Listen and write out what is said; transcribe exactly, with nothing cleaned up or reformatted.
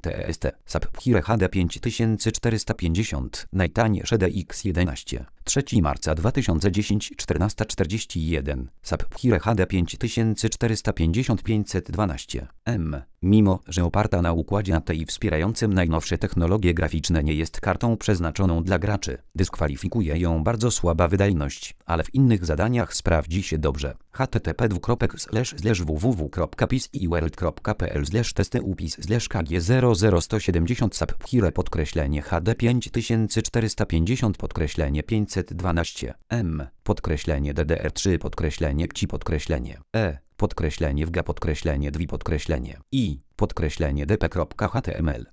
test. Sapphire H D pięć tysięcy czterysta pięćdziesiąt. Najtaniejsze D X jedenaście. trzeciego marca dwa tysiące dziesiąty. czternaście czterdzieści jeden. Sapphire H D pięć tysięcy czterysta pięćdziesiąt pięćset dwanaście M. Mimo, że oparta na układzie A T I wspierającym najnowsze technologie graficzne, nie jest kartą przeznaczoną dla graczy. Dyskwalifikuje ją bardzo słaba wydajność, ale w innych zadaniach sprawdzi się dobrze. h t t p slash w w w kropka pisworld kropka p l slash testy upis slash k g zero zero sto siedemdziesiąt Sapphire podkreślenie H D pięć tysięcy czterysta pięćdziesiąt podkreślenie pięćset dwanaście M podkreślenie D D R trzy podkreślenie P C I podkreślenie E podkreślenie W G A podkreślenie D W I podkreślenie I podkreślenie D P kropka H T M L